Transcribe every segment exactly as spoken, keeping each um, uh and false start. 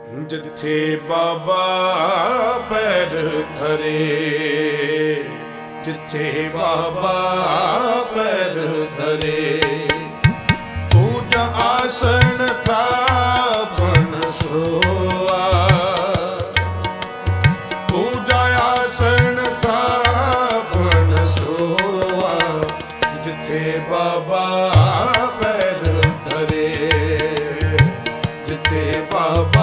ਜਿੱਥੇ ਬਾਬਾ ਪੈਰ ਧਰੇ, ਜਿੱਥੇ ਬਾਬਾ ਪੈਰ ਧਰੇ, ਪੂਜਾ ਆਸਣ ਥਾਪਣ ਸੋਆ, ਪੂਜਾ ਆਸਣ ਥਾਪਣ ਸੋਆ, ਜਿੱਥੇ ਬਾਬਾ ਪੈਰ ਧਰੇ, ਜਿੱਥੇ ਬਾਬਾ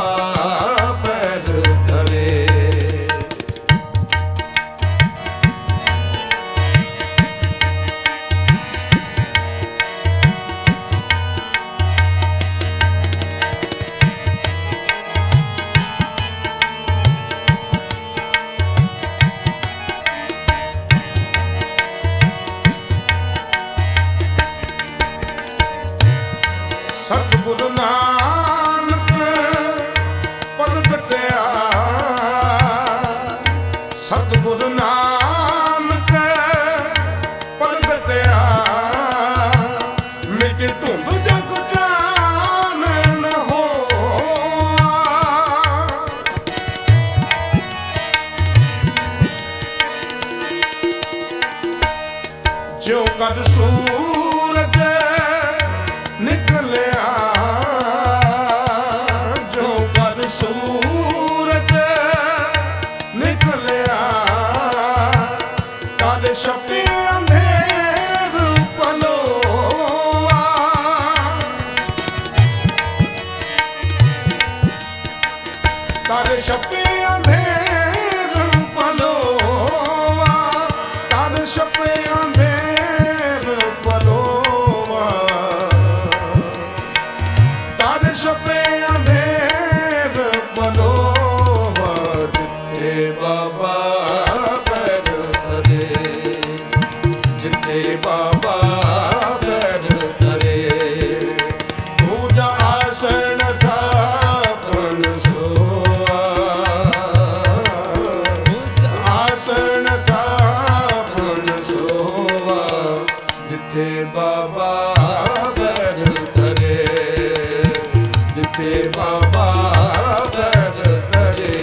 ਸਤਿਗੁਰੂ ਨਾਨਕ ਪ੍ਰਗਟਿਆ, ਸਤਿਗੁਰੂ ਨਾਨਕ ਪ੍ਰਗਟਿਆ, ਮਿਟ ਧੁੰਦ ਜਗ ਚਾਨਣ ਹੋਆ, ਜਿਉ ਕਦ ਸੂਰਜ ਨਿਕਲਿਆ, ਜੋ ਕਦ ਸੂਰਜ ਨਿਕਲਿਆ, ਤਦ ਛਪੇ ਅੰਧੇਰ ਪਲੋਆ, ਤਦ ਛਪੇ ਅੰਧੇਰ ਪਲੋਆ, ਤਦ ਛਪੇ ਅੰਧੇਰ ਪਲੋਆ, ਛਪੇ ਅੰਧੇਰ ਪਲੋਆ, ਜਿੱਥੇ ਬਾਬਾ ਪੈਰ ਧਰੇ, ਜਿੱਥੇ ਬਾਬਾ ਪੈਰ ਧਰੇ, ਪੂਜਾ ਆਸਣ ਥਾਪਣ ਸੋਆ, ਆਸਣ ਥਾਪਣ ਸੋਆ, ਜਿੱਥੇ ਬਾਬਾ ਪੈਰ ਧਰੇ, ਜਿੱਥੇ ਬਾਬਾ ਪੈਰ ਧਰੇ।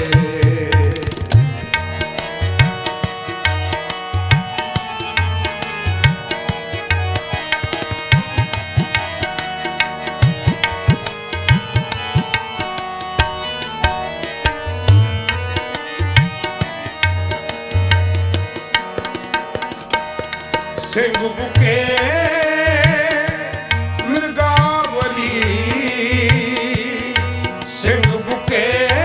ਸਿੰਘ ਬੁਕੇ ਮਿਰਗਾਵਲੀ, ਸਿੰਘ ਬੁਕੇ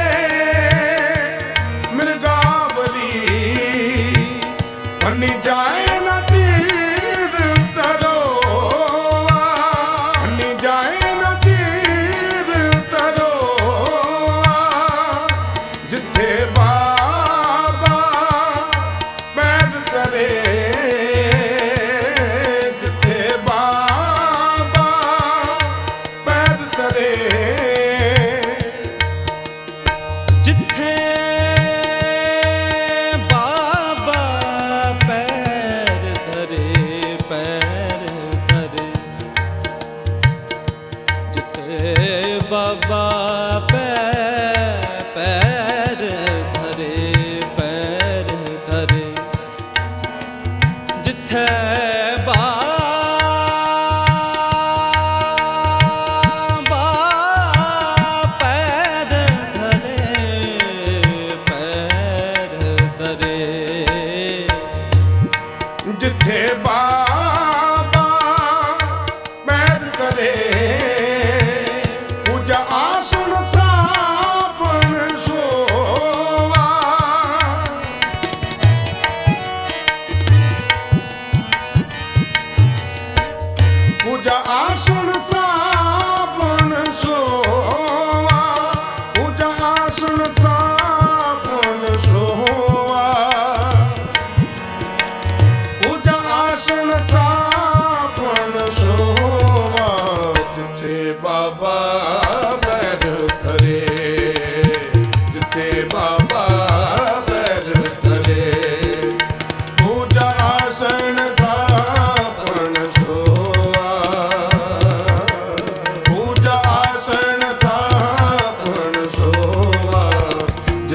ਮਿਰਗਾਵਲੀ, ਬੰਨੀ ਜਾਏ ਨਾ ਤੀਰ ਤਰੋਆ, ਬੰਨੀ ਜਾਏ ਨਾ ਤੀਰ ਤਰੋਆ, ਜਿੱਥੇ ਬਾਬਾ ਪੈਰ ਧਰੇ, ਜਿੱਥੇ ਬਾਬਾ ਪੈਰ ਧਰੇ, ਜਿੱਥੇ ਬਾਬਾ ਪੈਰ ਧਰੇ, ਪੈਰ ਧਰੇ, ਜਿੱਥੇ ਬਾਬਾ ਪੈਰ ਪੈਰ ਧਰੇ, ਪੈਰ ਧਰੇ, ਜਿੱਥੇ ਜਿੱਥੇ ਬਾਬਾ ਪੈਰ ਧਰੇ, ਪੂਜਾ ਆਸਣ ਥਾਪਣ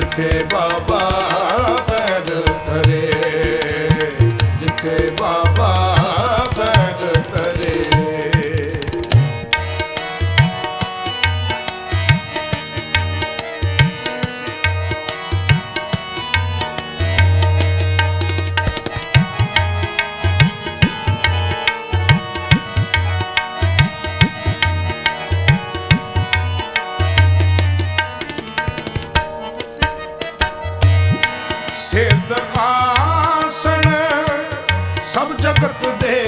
ਜਿੱਥੇ ਬਾਬਾ ਪੈਰ ਧਰੇ, ਜਿੱਥੇ ਬਾਬਾ ਪੈਰ ਧਰੇ। ਸਿੱਧ ਆਸਣ ਸਭ ਜਗਤ ਦੇ,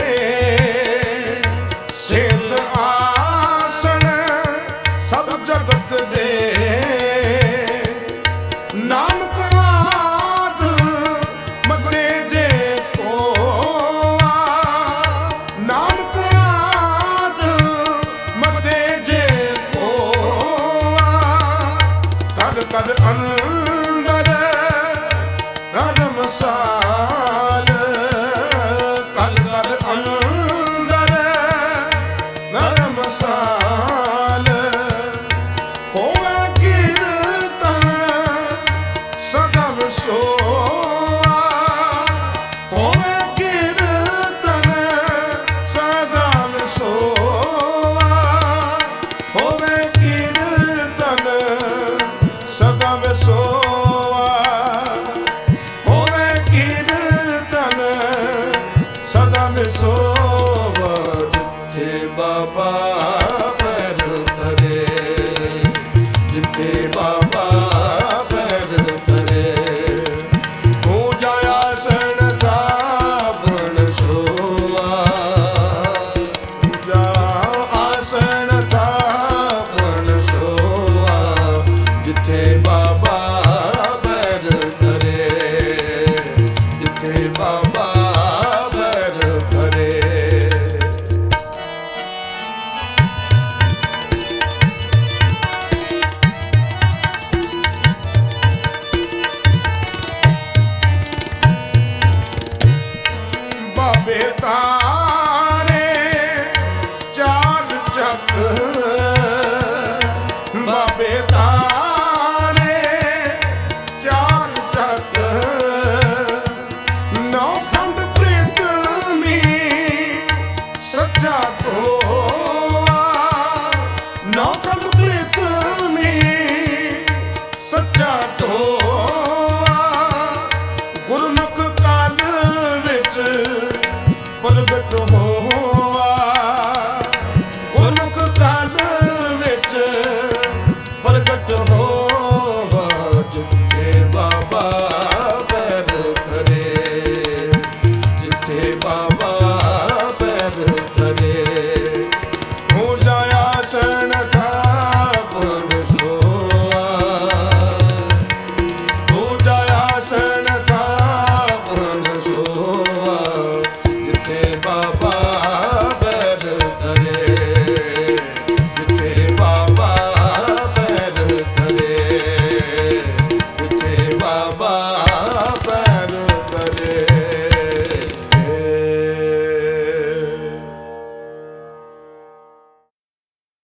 ਸਿੱਧ ਆਸਣ ਸਭ ਜਗਤ ਦੇ। ਨਾਨਕ ਆਦ ਮਤੇ ਜੇ ਕੋਆ, ਨਾਨਕ ਆਦ ਮਤੇ ਜੇ ਕੋਆ। ਕਦ ਕਦ ਅੰਦਰ ਧਰਮਸਾਲ, ਕਲ ਕਲ ਅੰਦਰ ਧਰਮਸਾਲ। ਹੋਵੇ ਕੀਰਤਨ ਸਦਾ ਵਿਸੋਆ, ਹੋਵੇ ਕੀਰਤਨ ਸਦਾ ਵਿਸੋਆ, ਹੋਵੇ ਕੀਰਤਨ ਸਦਾ ਵਿਸੋਆ, ਹੋਵੇ ਕੀਰਤਨ ਸਦਾ ਵਿਸੋਵਾ। ਜਿੱਥੇ ਬਾਬਾ ਪੈਰ ਧਰੇ, ਜਿੱਥੇ ਬਾਬਾ